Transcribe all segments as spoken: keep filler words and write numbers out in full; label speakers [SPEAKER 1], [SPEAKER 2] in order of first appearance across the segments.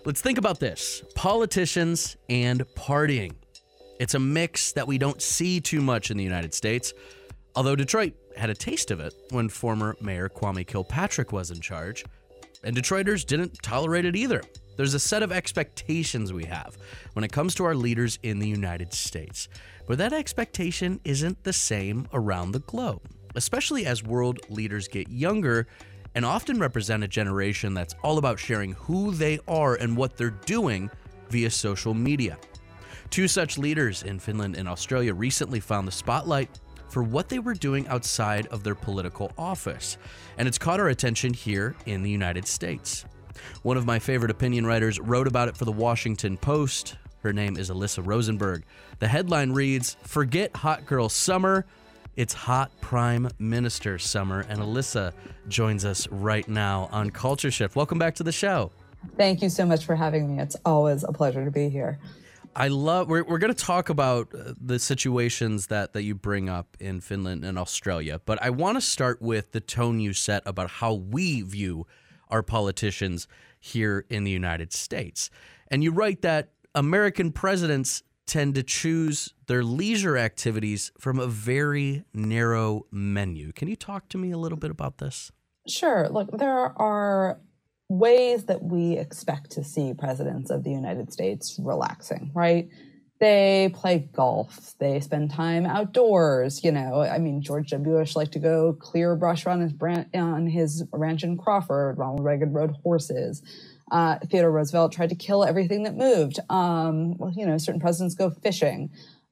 [SPEAKER 1] Let's think about this. Politicians and partying. It's a mix that we don't see too much in the United States, although Detroit had a taste of it when former Mayor Kwame Kilpatrick was in charge, and Detroiters didn't tolerate it either. There's a set of expectations we have when it comes to our leaders in the United States, but that expectation isn't the same around the globe, especially as world leaders get younger and often represent a generation that's all about sharing who they are and what they're doing via social media. Two such leaders in Finland and Australia recently found the spotlight for what they were doing outside of their political office, and it's caught our attention here in the United States. One of my favorite opinion writers wrote about it for the Washington Post. Her name is Alyssa Rosenberg. The headline reads, "Forget Hot Girl Summer. It's Hot Prime Minister Summer." And Alyssa joins us right now on Culture Shift. Welcome back to the show.
[SPEAKER 2] Thank you so much for having me. It's always a pleasure to be here.
[SPEAKER 1] I love, we're, we're going to talk about the situations that, that you bring up in Finland and Australia, but I want to start with the tone you set about how we view our politicians here in the United States. And you write that American presidents tend to choose their leisure activities from a very narrow menu. Can you talk to me a little bit about this?
[SPEAKER 2] Sure. Look, there are ways that we expect to see presidents of the United States relaxing, right? They play golf. They spend time outdoors. You know, I mean, George W. Bush liked to go clear brush on his, brand, on his ranch in Crawford. Ronald Reagan rode horses. Uh, Theodore Roosevelt tried to kill everything that moved. Um, well, you know, certain presidents go fishing.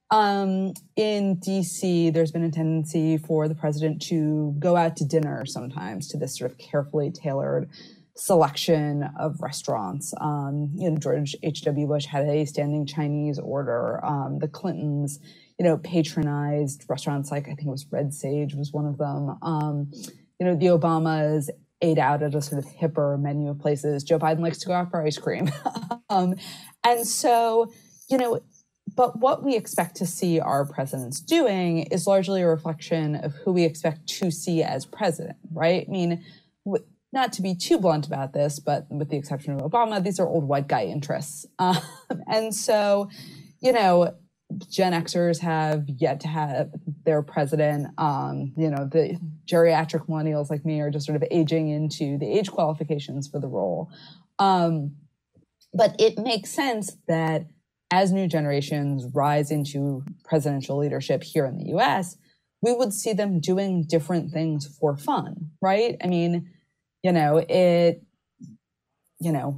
[SPEAKER 2] Um, in D C, there's been a tendency for the president to go out to dinner sometimes to this sort of carefully tailored selection of restaurants. Um, you know, George H W. Bush had a standing Chinese order. Um, the Clintons, you know, patronized restaurants like, I think it was Red Sage was one of them. Um, you know, the Obamas ate out at a sort of hipper menu of places. Joe Biden likes to go out for ice cream. um, and so, you know, but what we expect to see our presidents doing is largely a reflection of who we expect to see as president, right? I mean, w- not to be too blunt about this, but with the exception of Obama, these are old white guy interests. Um, and so, you know, Gen Xers have yet to have their president. Um, you know, the geriatric millennials like me are just sort of aging into the age qualifications for the role. Um, but it makes sense that as new generations rise into presidential leadership here in the U S, we would see them doing different things for fun, right? I mean, you know, it, you know,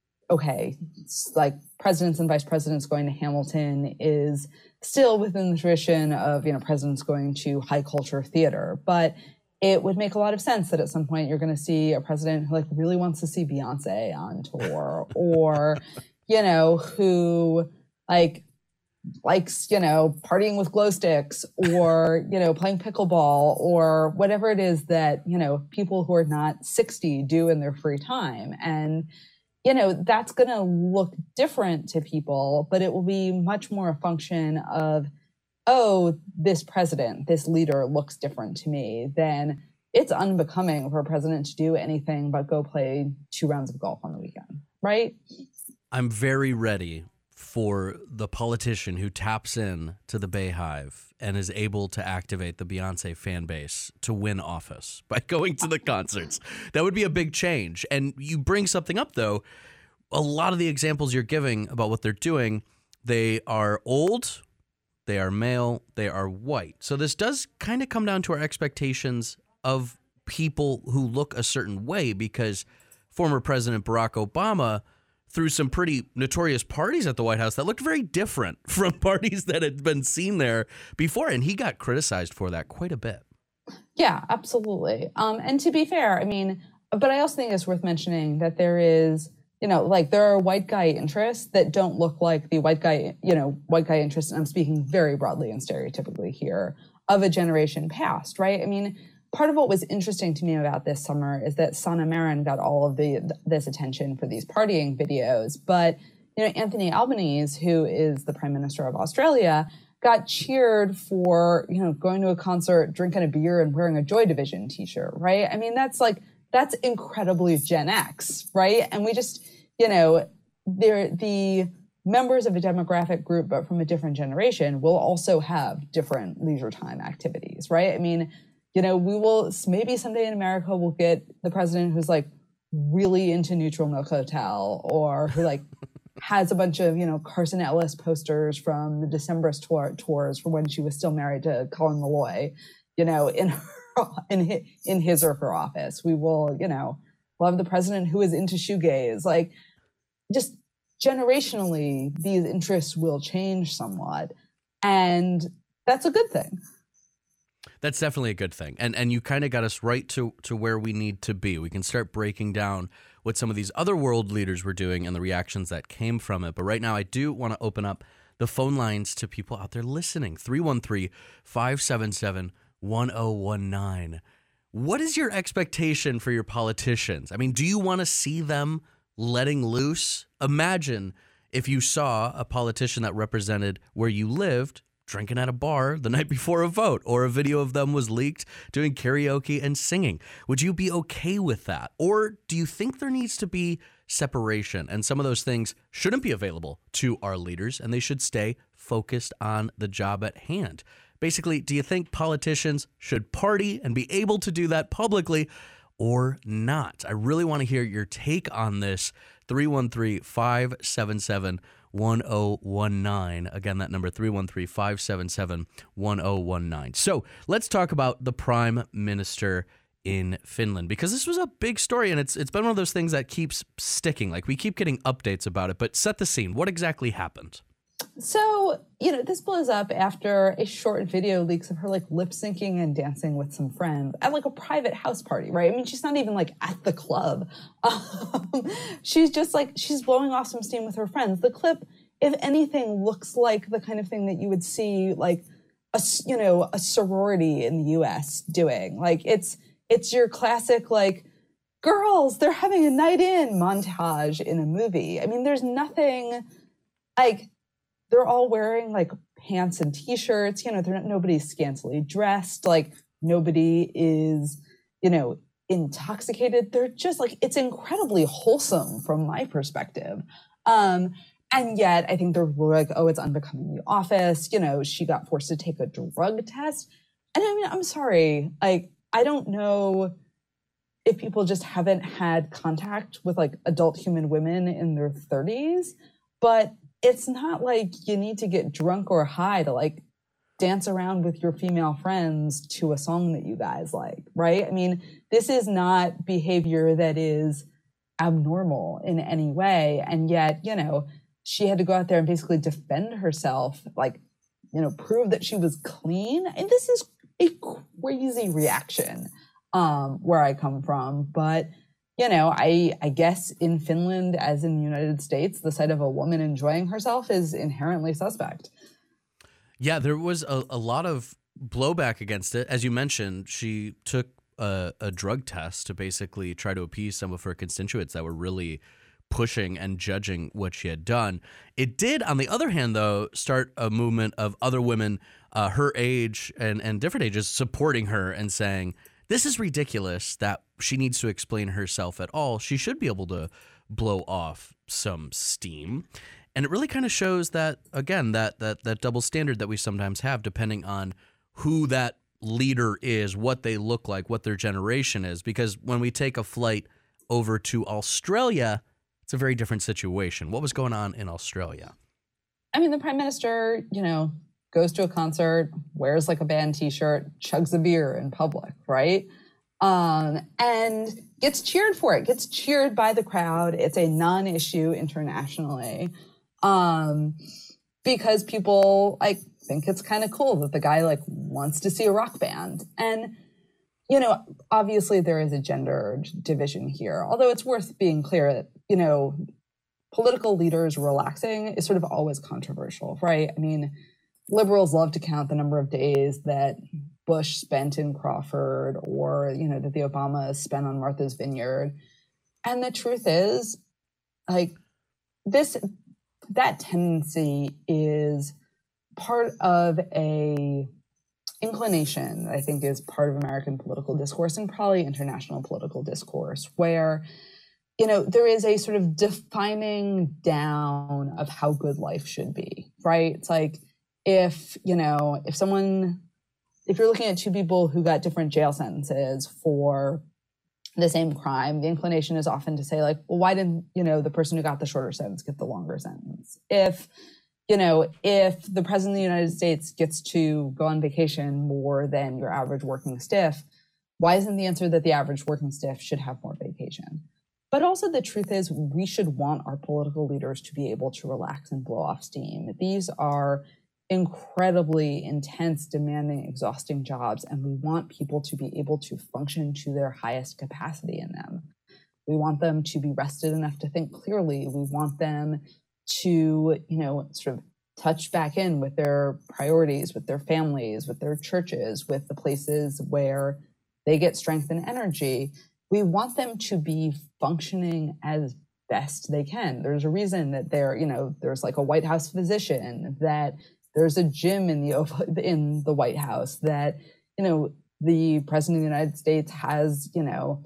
[SPEAKER 2] okay, it's like presidents and vice presidents going to Hamilton is still within the tradition of, you know, presidents going to high culture theater. But it would make a lot of sense that at some point you're going to see a president who like really wants to see Beyonce on tour or, you know, who like likes, you know, partying with glow sticks or, you know, playing pickleball or whatever it is that, you know, people who are not sixty do in their free time. And, you know, that's going to look different to people, but it will be much more a function of, oh, this president, this leader looks different to me than it's unbecoming for a president to do anything but go play two rounds of golf on the weekend, right?
[SPEAKER 1] I'm very ready for the politician who taps in to the Bayhive and is able to activate the Beyonce fan base to win office by going to the concerts. That would be a big change. And you bring something up, though. A lot of the examples you're giving about what they're doing, they are old, they are male, they are white. So this does kind of come down to our expectations of people who look a certain way, because former President Barack Obama through some pretty notorious parties at the White House that looked very different from parties that had been seen there before. And he got criticized for that quite a bit.
[SPEAKER 2] Yeah, absolutely. Um, and to be fair, I mean, but I also think it's worth mentioning that there is, you know, like there are white guy interests that don't look like the white guy, you know, white guy interests, and I'm speaking very broadly and stereotypically here, of a generation past, right? I mean, part of what was interesting to me about this summer is that Sanna Marin got all of the this attention for these partying videos. But, you know, Anthony Albanese, who is the Prime Minister of Australia, got cheered for, you know, going to a concert, drinking a beer and wearing a Joy Division t-shirt, right? I mean, that's like, that's incredibly Gen X, right? And we just, you know, they're the members of a demographic group, but from a different generation, will also have different leisure time activities, right? I mean, you know, we will, maybe someday in America, we'll get the president who's like really into Neutral Milk Hotel, or who like has a bunch of, you know, Carson Ellis posters from the Decemberist tour, tours from when she was still married to Colin Malloy, you know, in her, in his, in his or her office. We will, you know, love the president who is into shoegaze. Like, just generationally, these interests will change somewhat, and that's a good thing.
[SPEAKER 1] That's definitely a good thing. And and you kind of got us right to, to where we need to be. We can start breaking down what some of these other world leaders were doing and the reactions that came from it. But right now, I do want to open up the phone lines to people out there listening. three one three, five seven seven, one zero one nine. What is your expectation for your politicians? I mean, do you want to see them letting loose? Imagine if you saw a politician that represented where you lived drinking at a bar the night before a vote, or a video of them was leaked doing karaoke and singing. Would you be okay with that? Or do you think there needs to be separation and some of those things shouldn't be available to our leaders and they should stay focused on the job at hand? Basically, do you think politicians should party and be able to do that publicly or not? I really want to hear your take on this. three one three, five seven seven, one zero one nine. Again, that number, three one three, five seven seven, one zero one nine. So let's talk about the Prime Minister in Finland, because this was a big story, and it's it's been one of those things that keeps sticking. Like, we keep getting updates about it, but set the scene. What exactly happened?
[SPEAKER 2] So, you know, this blows up after a short video leaks of her like lip syncing and dancing with some friends at like a private house party, right? I mean, she's not even like at the club. Um, she's just like, she's blowing off some steam with her friends. The clip, if anything, looks like the kind of thing that you would see like a, you know, a sorority in the U S doing. Like, it's, it's your classic, like, girls, they're having a night in montage in a movie. I mean, there's nothing like, they're all wearing like pants and t-shirts, you know, they're not, nobody's scantily dressed, like nobody is, you know, intoxicated. They're just like, it's incredibly wholesome from my perspective. Um, and yet I think they're like, oh, it's unbecoming the office. You know, she got forced to take a drug test. And I mean, I'm sorry, like, I don't know if people just haven't had contact with like adult human women in their thirties, but it's not like you need to get drunk or high to like dance around with your female friends to a song that you guys like, right? I mean, this is not behavior that is abnormal in any way. And yet, you know, she had to go out there and basically defend herself, like, you know, prove that she was clean. And this is a crazy reaction um, where I come from. But you know, I, I guess in Finland, as in the United States, the sight of a woman enjoying herself is inherently suspect.
[SPEAKER 1] Yeah, there was a, a lot of blowback against it. As you mentioned, she took a, a drug test to basically try to appease some of her constituents that were really pushing and judging what she had done. It did, on the other hand, though, start a movement of other women uh, her age and, and different ages supporting her and saying, this is ridiculous that she needs to explain herself at all. She should be able to blow off some steam. And it really kind of shows that, again, that that that double standard that we sometimes have depending on who that leader is, what they look like, what their generation is. Because when we take a flight over to Australia, it's a very different situation. What was going on in Australia?
[SPEAKER 2] I mean, the prime minister, you know, goes to a concert, wears like a band t-shirt, chugs a beer in public, right? Um, and gets cheered for it, gets cheered by the crowd. It's a non-issue internationally um, because people like think it's kind of cool that the guy like wants to see a rock band. And, you know, obviously there is a gender division here, although it's worth being clear that, you know, political leaders relaxing is sort of always controversial, right? I mean, liberals love to count the number of days that Bush spent in Crawford or, you know, that the Obamas spent on Martha's Vineyard. And the truth is, like, this, that tendency is part of a inclination, I think, is part of American political discourse and probably international political discourse, where you know, there is a sort of defining down of how good life should be, right? It's like if, you know, if someone, if you're looking at two people who got different jail sentences for the same crime, the inclination is often to say like, well, why didn't, you know, the person who got the shorter sentence get the longer sentence? If, you know, if the president of the United States gets to go on vacation more than your average working stiff, why isn't the answer that the average working stiff should have more vacation? But also the truth is we should want our political leaders to be able to relax and blow off steam. These are incredibly intense, demanding, exhausting jobs, and we want people to be able to function to their highest capacity in them. We want them to be rested enough to think clearly. We want them to, you know, sort of touch back in with their priorities, with their families, with their churches, with the places where they get strength and energy. We want them to be functioning as best they can. There's a reason that they're, you know, there's like a White House physician, that there's a gym in the in the White House, that, you know, the president of the United States has, you know,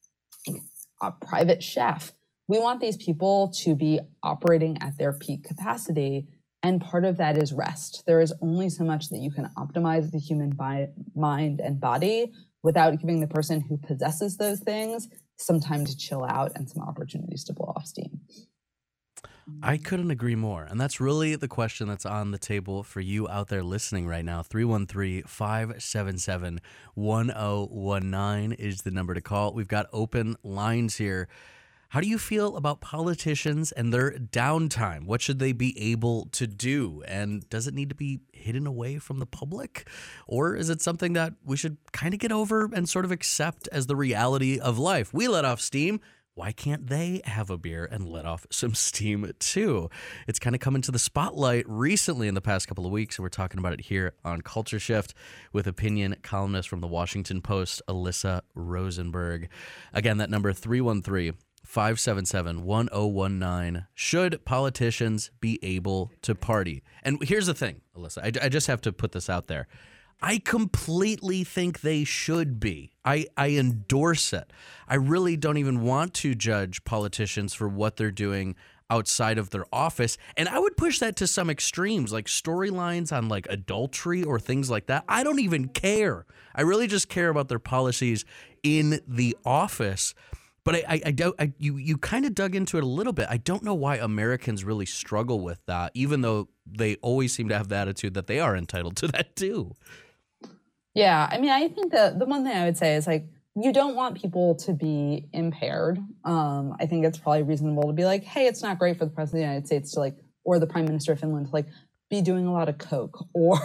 [SPEAKER 2] a private chef. We want these people to be operating at their peak capacity. And part of that is rest. There is only so much that you can optimize the human bi- mind and body without giving the person who possesses those things some time to chill out and some opportunities to blow off steam.
[SPEAKER 1] I couldn't agree more. And that's really the question that's on the table for you out there listening right now. three one three, five seven seven, one zero one nine is the number to call. We've got open lines here. How do you feel about politicians and their downtime? What should they be able to do? And does it need to be hidden away from the public? Or is it something that we should kind of get over and sort of accept as the reality of life? We let off steam. Why can't they have a beer and let off some steam too? It's kind of come into the spotlight recently in the past couple of weeks, and we're talking about it here on Culture Shift with opinion columnist from the Washington Post, Alyssa Rosenberg. Again, that number three one three, five seven seven, one zero one nine. Should politicians be able to party? And here's the thing, Alyssa, I, I just have to put this out there. I completely think they should be. I, I endorse it. I really don't even want to judge politicians for what they're doing outside of their office. And I would push that to some extremes, like storylines on like adultery or things like that. I don't even care. I really just care about their policies in the office. But I, I, I don't. I, you, you kind of dug into it a little bit. I don't know why Americans really struggle with that, even though they always seem to have the attitude that they are entitled to that too.
[SPEAKER 2] Yeah, I mean, I think the the one thing I would say is like, you don't want people to be impaired. Um, I think it's probably reasonable to be like, hey, it's not great for the president of the United States to like, or the prime minister of Finland to like be doing a lot of coke, or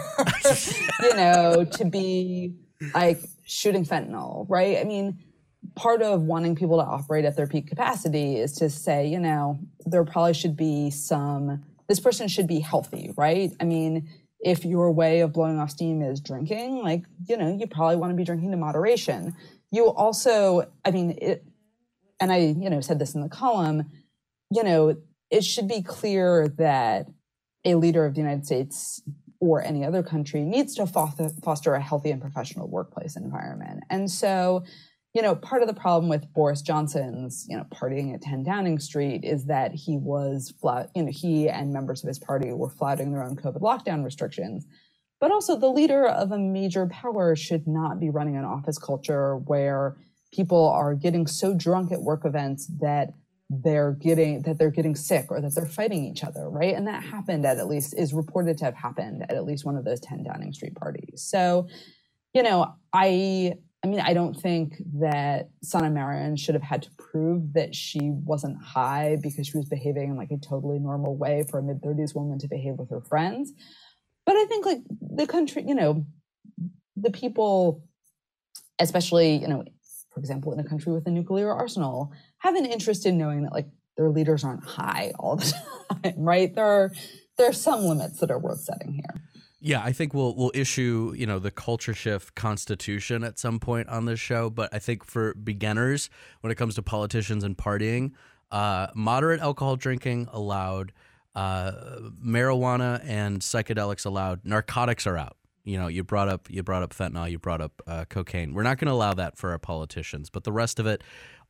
[SPEAKER 2] you know, to be like shooting fentanyl, right? I mean, part of wanting people to operate at their peak capacity is to say, you know, there probably should be some. This person should be healthy, right? I mean, if your way of blowing off steam is drinking, like, you know, you probably want to be drinking to moderation. You also, I mean, it, and I, you know, said this in the column, you know, it should be clear that a leader of the United States or any other country needs to foster, foster a healthy and professional workplace environment. And so, you know, part of the problem with Boris Johnson's, you know, partying at ten Downing Street is that he was, flat, you know, he and members of his party were flouting their own COVID lockdown restrictions. But also the leader of a major power should not be running an office culture where people are getting so drunk at work events that they're getting, that they're getting sick or that they're fighting each other, right? And that happened at at least, is reported to have happened at at least one of those ten Downing Street parties. So, you know, I... I mean, I don't think that Sanna Marin should have had to prove that she wasn't high because she was behaving in like a totally normal way for a mid-thirties woman to behave with her friends. But I think like the country, you know, the people, especially, you know, for example, in a country with a nuclear arsenal, have an interest in knowing that like their leaders aren't high all the time, right? There are, there are some limits that are worth setting here.
[SPEAKER 1] Yeah, I think we'll we'll issue, you know, the Culture Shift Constitution at some point on this show. But I think for beginners, when it comes to politicians and partying, uh, moderate alcohol drinking allowed, uh, marijuana and psychedelics allowed, narcotics are out. You know, you brought up you brought up fentanyl, you brought up uh, cocaine. We're not going to allow that for our politicians, but the rest of it,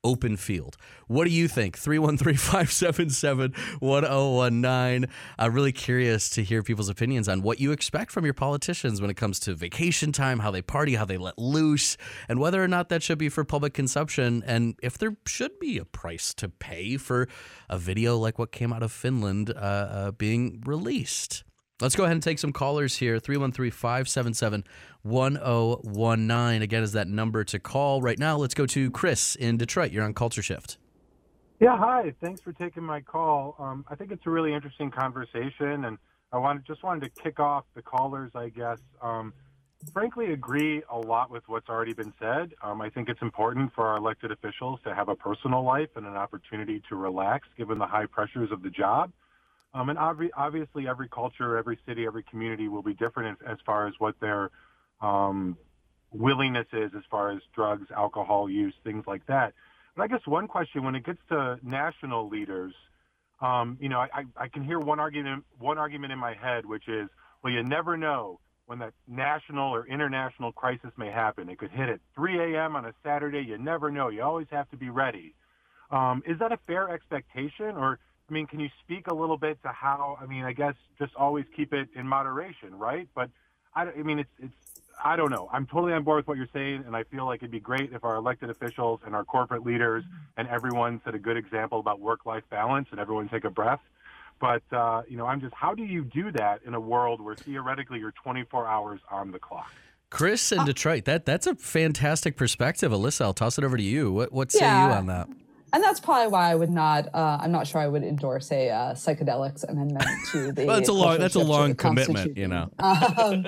[SPEAKER 1] open field. What do you think? three one three, five seven seven, one zero one nine. I'm really curious to hear people's opinions on what you expect from your politicians when it comes to vacation time, how they party, how they let loose, and whether or not that should be for public consumption, and if there should be a price to pay for a video like what came out of Finland uh, uh, being released. Let's go ahead and take some callers here. three one three, five seven seven, one zero one nine. Again, is that number to call right now. Let's go to Chris in Detroit. You're on Culture Shift.
[SPEAKER 3] Yeah, hi. Thanks for taking my call. Um, I think it's a really interesting conversation, and I wanted, just wanted to kick off the callers, I guess. Um, frankly, agree a lot with what's already been said. Um, I think it's important for our elected officials to have a personal life and an opportunity to relax given the high pressures of the job. Um, and ob- obviously, every culture, every city, every community will be different as, as far as what their um, willingness is as far as drugs, alcohol use, things like that. But I guess one question, when it gets to national leaders, um, you know, I, I can hear one argument, one argument in my head, which is, well, you never know when that national or international crisis may happen. It could hit at three a.m. on a Saturday. You never know. You always have to be ready. Um, is that a fair expectation, or I mean, can you speak a little bit to how, I mean, I guess just always keep it in moderation, right? But, I, I mean, it's, it's, I don't know. I'm totally on board with what you're saying, and I feel like it'd be great if our elected officials and our corporate leaders and everyone set a good example about work-life balance and everyone take a breath. But, uh, you know, I'm just, how do you do that in a world where theoretically you're twenty-four hours on the clock?
[SPEAKER 1] Chris in Detroit, that that's a fantastic perspective. Alyssa, I'll toss it over to you. What, what say
[SPEAKER 2] Yeah.
[SPEAKER 1] you on that?
[SPEAKER 2] And that's probably why I would not. Uh, I'm not sure I would endorse a uh, psychedelics amendment to the.
[SPEAKER 1] Well, it's a long.
[SPEAKER 2] cultural
[SPEAKER 1] That's a
[SPEAKER 2] shift to
[SPEAKER 1] long
[SPEAKER 2] the
[SPEAKER 1] commitment, you know.
[SPEAKER 2] um,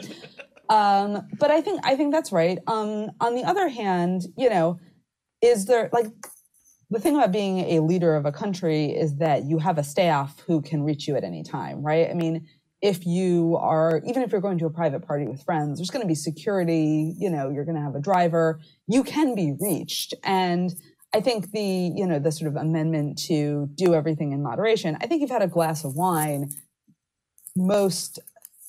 [SPEAKER 2] um, but I think I think that's right. Um, on the other hand, you know, is there like the thing about being a leader of a country is that you have a staff who can reach you at any time, right? I mean, if you are, even if you're going to a private party with friends, there's going to be security. You know, you're going to have a driver. You can be reached, and I think the, you know, the sort of amendment to do everything in moderation, I think you've had a glass of wine. Most,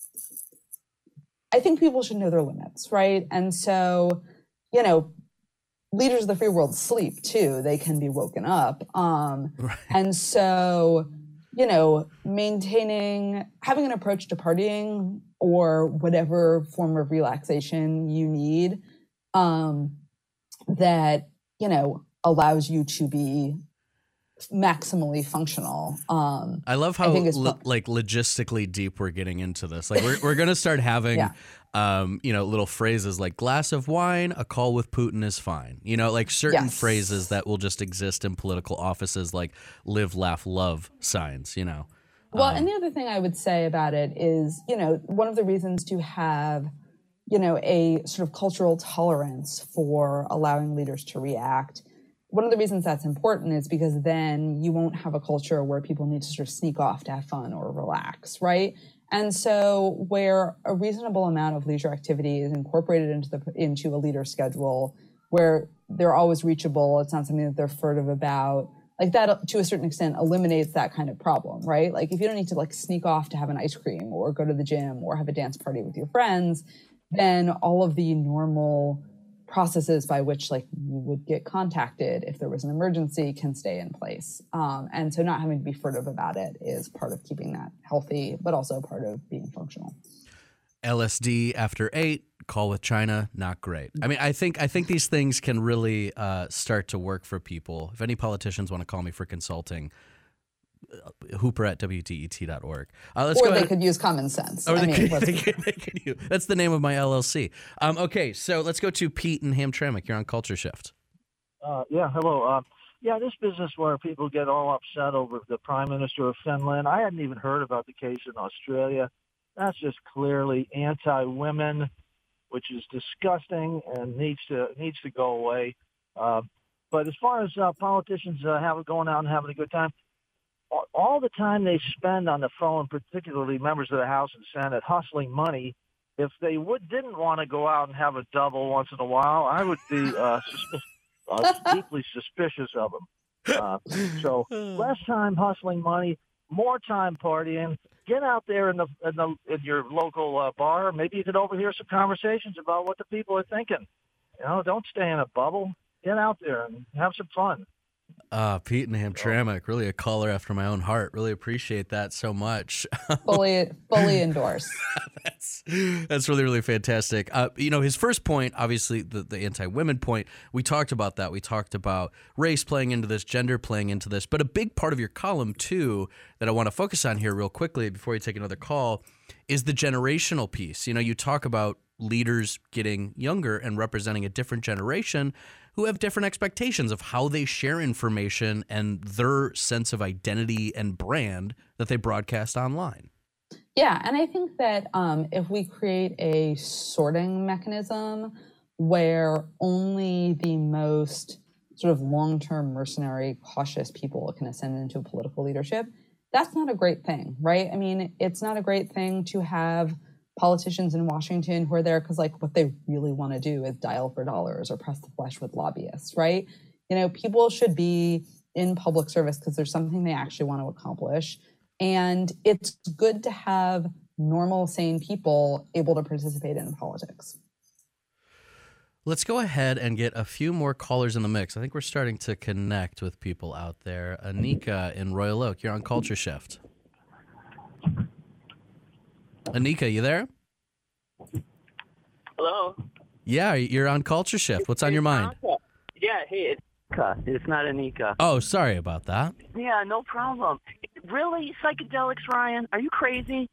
[SPEAKER 2] I think people should know their limits, right? And so, you know, leaders of the free world sleep too. They can be woken up. Um, right. And so, you know, maintaining, having an approach to partying or whatever form of relaxation you need, um, that, you know, allows you to be maximally functional. Um,
[SPEAKER 1] I love how lo- like logistically deep we're getting into this. Like we're we're gonna start having, yeah. um, you know, little phrases like glass of wine, a call with Putin is fine. You know, like certain yes. phrases that will just exist in political offices, like live, laugh, love signs. You know.
[SPEAKER 2] Well,
[SPEAKER 1] um,
[SPEAKER 2] and the other thing I would say about it is, you know, one of the reasons to have, you know, a sort of cultural tolerance for allowing leaders to react. One of the reasons that's important is because then you won't have a culture where people need to sort of sneak off to have fun or relax, right? And so where a reasonable amount of leisure activity is incorporated into the into a leader's schedule, where they're always reachable, it's not something that they're furtive about, like that to a certain extent eliminates that kind of problem, right? Like if you don't need to like sneak off to have an ice cream or go to the gym or have a dance party with your friends, then all of the normal processes by which like you would get contacted if there was an emergency can stay in place. Um, and so not having to be furtive about it is part of keeping that healthy, but also part of being functional.
[SPEAKER 1] L S D after eight, call with China, not great. I mean, I think I think these things can really uh, start to work for people. If any politicians want to call me for consulting, Hooper at W T E T dot org. Uh, let's
[SPEAKER 2] or
[SPEAKER 1] go
[SPEAKER 2] they
[SPEAKER 1] ahead.
[SPEAKER 2] could use common sense.
[SPEAKER 1] Or
[SPEAKER 2] I
[SPEAKER 1] they,
[SPEAKER 2] mean,
[SPEAKER 1] could, they, could, they could use. That's the name of my L L C. Um, okay, so let's go to Pete in Hamtramck. You're on Culture Shift.
[SPEAKER 4] Uh, yeah, hello. Uh, yeah, this business where people get all upset over the Prime Minister of Finland. I hadn't even heard about the case in Australia. That's just clearly anti-women, which is disgusting and needs to needs to go away. Uh, but as far as uh, politicians uh, have going out and having a good time, all the time they spend on the phone, particularly members of the House and Senate, hustling money, if they would didn't want to go out and have a double once in a while, I would be uh, susp- uh, deeply suspicious of them. Uh, so less time hustling money, more time partying. Get out there in the in, the, in your local uh, bar. Maybe you could overhear some conversations about what the people are thinking. You know, don't stay in a bubble. Get out there and have some fun.
[SPEAKER 1] Uh, Pete and Hamtramck, really a caller after my own heart. Really appreciate that so much.
[SPEAKER 2] Fully, fully endorse.
[SPEAKER 1] that's that's really, really fantastic. Uh, you know, his first point, obviously, the, the anti-women point, we talked about that. We talked about race playing into this, gender playing into this. But a big part of your column, too, that I want to focus on here real quickly before you take another call is the generational piece. You know, you talk about leaders getting younger and representing a different generation who have different expectations of how they share information and their sense of identity and brand that they broadcast online.
[SPEAKER 2] Yeah, and I think that um, if we create a sorting mechanism where only the most sort of long-term mercenary, cautious people can ascend into political leadership, that's not a great thing, right? I mean, it's not a great thing to have politicians in Washington who are there because, like, what they really want to do is dial for dollars or press the flesh with lobbyists, right? You know, people should be in public service because there's something they actually want to accomplish. And it's good to have normal, sane people able to participate in politics.
[SPEAKER 1] Let's go ahead and get a few more callers in the mix. I think we're starting to connect with people out there. Anika in Royal Oak, you're on Culture Shift. Anika, you there?
[SPEAKER 5] Hello?
[SPEAKER 1] Yeah, you're on Culture Shift. What's on your mind?
[SPEAKER 5] Yeah, hey, it's Anika. It's not Anika.
[SPEAKER 1] Oh, sorry about that.
[SPEAKER 5] Yeah, no problem. Really? Psychedelics, Ryan? Are you crazy?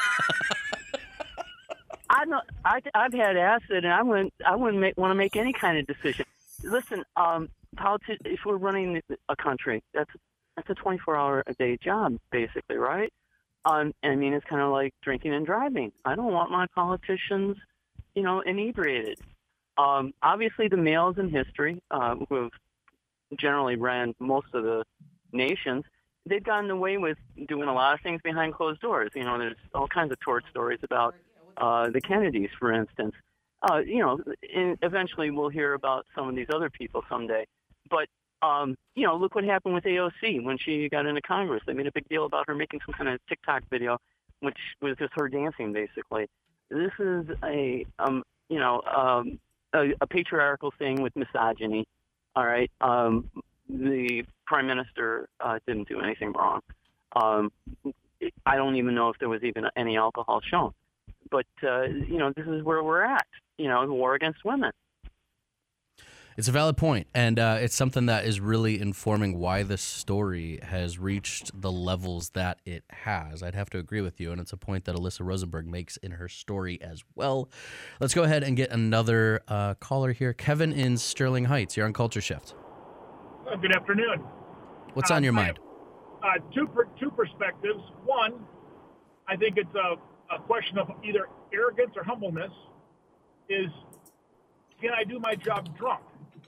[SPEAKER 5] I know, I, I've had acid, and I wouldn't, I wouldn't make, want to make any kind of decision. Listen, um, politi- if we're running a country, that's that's a twenty-four hour a day job, basically, right? Um, I mean, it's kind of like drinking and driving. I don't want my politicians, you know, inebriated. Um, obviously, the males in history, uh, who have generally ran most of the nations, they've gotten away with doing a lot of things behind closed doors. You know, there's all kinds of torch stories about uh, the Kennedys, for instance. Uh, you know, and eventually we'll hear about some of these other people someday. But Um, you know, look what happened with A O C when she got into Congress. They made a big deal about her making some kind of TikTok video, which was just her dancing, basically. This is a, um, you know, um, a, a patriarchal thing with misogyny. All right. Um, the prime minister uh, didn't do anything wrong. Um, I don't even know if there was even any alcohol shown. But, uh, you know, this is where we're at, you know, the war against women.
[SPEAKER 1] It's a valid point, and uh, it's something that is really informing why this story has reached the levels that it has. I'd have to agree with you, and it's a point that Alyssa Rosenberg makes in her story as well. Let's go ahead and get another uh, caller here. Kevin in Sterling Heights, you're on Culture Shift.
[SPEAKER 6] Uh, good afternoon.
[SPEAKER 1] What's on your
[SPEAKER 6] um,
[SPEAKER 1] mind?
[SPEAKER 6] Have, uh, two, per, two perspectives. One, I think it's a, a question of either arrogance or humbleness is, can I do my job drunk?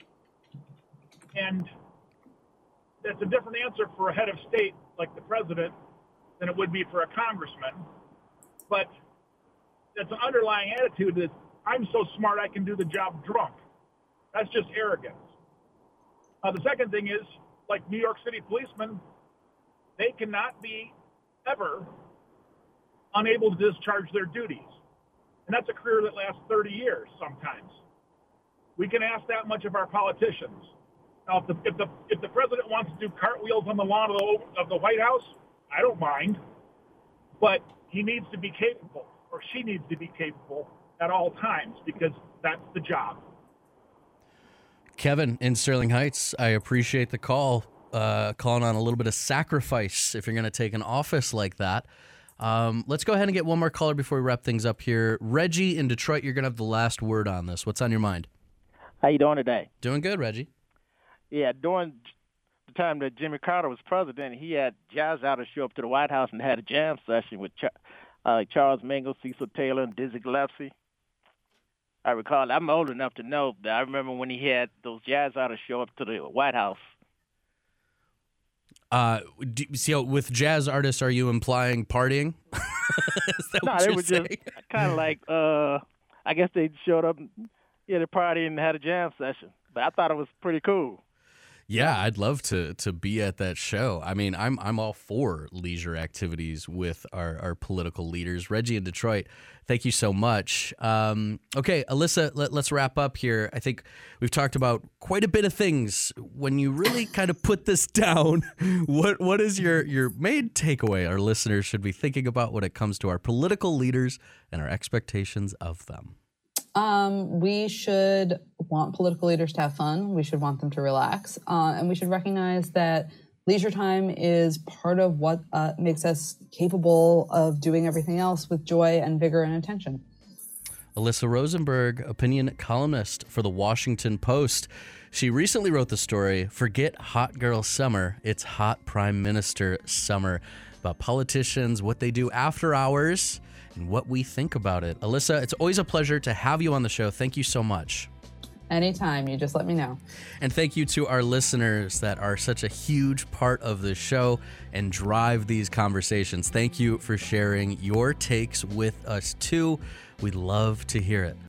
[SPEAKER 6] And that's a different answer for a head of state like the president than it would be for a congressman. But that's an underlying attitude that I'm so smart I can do the job drunk. That's just arrogance. Uh, the second thing is, like New York City policemen, they cannot be ever unable to discharge their duties. And that's a career that lasts thirty years sometimes. We can ask that much of our politicians. Now, if the, if the if the president wants to do cartwheels on the lawn of the, of the White House, I don't mind. But he needs to be capable, or she needs to be capable at all times, because that's the job.
[SPEAKER 1] Kevin in Sterling Heights, I appreciate the call, uh, calling on a little bit of sacrifice if you're going to take an office like that. Um, let's go ahead and get one more caller before we wrap things up here. Reggie in Detroit, you're going to have the last word on this. What's on your mind?
[SPEAKER 7] How you doing today?
[SPEAKER 1] Doing good, Reggie.
[SPEAKER 7] Yeah, during the time that Jimmy Carter was president, he had jazz artists show up to the White House and had a jam session with uh, Charles Mingus, Cecil Taylor, and Dizzy Gillespie. I recall, I'm old enough to know that I remember when he had those jazz artists show up to the White House.
[SPEAKER 1] Uh, do, so with jazz artists, are you implying partying? Is that
[SPEAKER 7] no,
[SPEAKER 1] what
[SPEAKER 7] they
[SPEAKER 1] you're
[SPEAKER 7] were
[SPEAKER 1] saying?
[SPEAKER 7] just kind of like, uh, I guess they showed up, yeah, the party and had a jam session. But I thought it was pretty cool.
[SPEAKER 1] Yeah, I'd love to to be at that show. I mean, I'm I'm all for leisure activities with our, our political leaders. Reggie in Detroit, thank you so much. Um, okay, Alyssa, let, let's wrap up here. I think we've talked about quite a bit of things. When you really kind of put this down, what what is your, your main takeaway our listeners should be thinking about when it comes to our political leaders and our expectations of them?
[SPEAKER 2] Um, we should want political leaders to have fun. We should want them to relax. Uh, and we should recognize that leisure time is part of what uh, makes us capable of doing everything else with joy and vigor and attention.
[SPEAKER 1] Alyssa Rosenberg, opinion columnist for the Washington Post. She recently wrote the story, Forget Hot Girl Summer, It's Hot Prime Minister Summer, about politicians, what they do after hours, and what we think about it. Alyssa, it's always a pleasure to have you on the show. Thank you so much.
[SPEAKER 2] Anytime. You just let me know.
[SPEAKER 1] And thank you to our listeners that are such a huge part of the show and drive these conversations. Thank you for sharing your takes with us, too. We'd love to hear it.